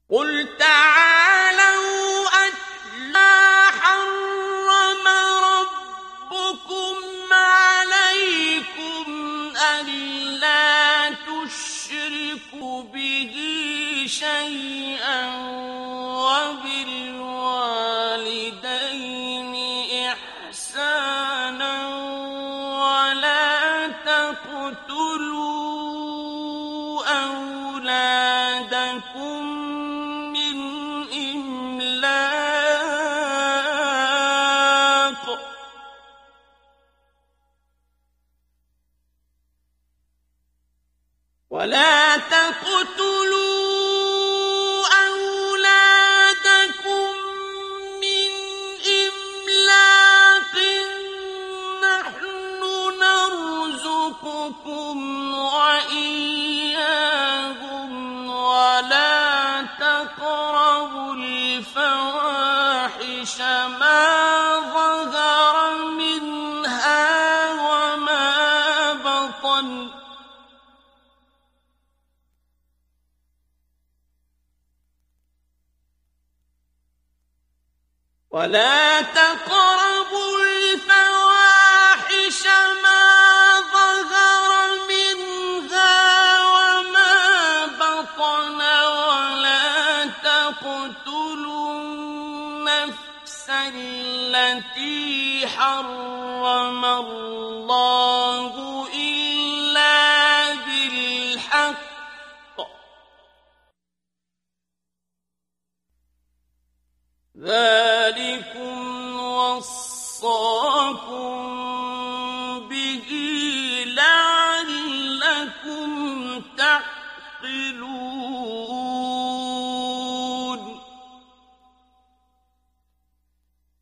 قل تعالوا أتل ما حرم ربكم عليكم ألا تشركوا به شيئا وبالوالدين إحسانا ولا تقتلوا أولادكم من إملاق ولا تقتلوا أولادكم من إملاق نحن نرزقكم وإياهم ولا تقربوا الفواحش ما ظهر منها وما بطن ولا تقربوا الفواحش ما ظهر منها وما بطن ولا تقتلوا النفس التي حرم الله إلا بالحق ذلكم وصاكم به لعلكم تعقلون